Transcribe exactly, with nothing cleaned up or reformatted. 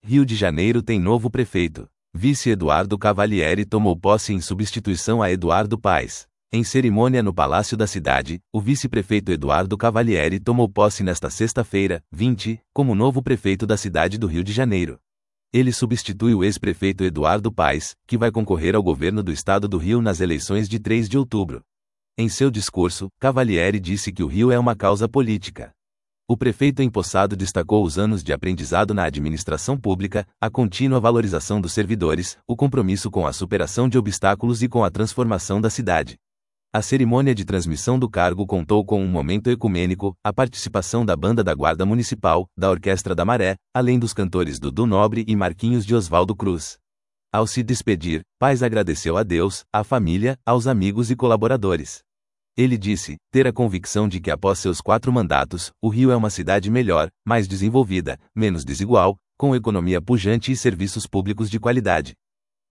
Rio de Janeiro tem novo prefeito. Vice Eduardo Cavalieri tomou posse em substituição a Eduardo Paes. Em cerimônia no Palácio da Cidade, o vice-prefeito Eduardo Cavalieri tomou posse nesta sexta-feira, vinte, como novo prefeito da cidade do Rio de Janeiro. Ele substitui o ex-prefeito Eduardo Paes, que vai concorrer ao governo do estado do Rio nas eleições de três de outubro. Em seu discurso, Cavalieri disse que o Rio é uma causa política. O prefeito empossado destacou os anos de aprendizado na administração pública, a contínua valorização dos servidores, o compromisso com a superação de obstáculos e com a transformação da cidade. A cerimônia de transmissão do cargo contou com um momento ecumênico, a participação da Banda da Guarda Municipal, da Orquestra da Maré, além dos cantores Dudu Nobre e Marquinhos de Oswaldo Cruz. Ao se despedir, Paes agradeceu a Deus, à família, aos amigos e colaboradores. Ele disse ter a convicção de que após seus quatro mandatos, o Rio é uma cidade melhor, mais desenvolvida, menos desigual, com economia pujante e serviços públicos de qualidade.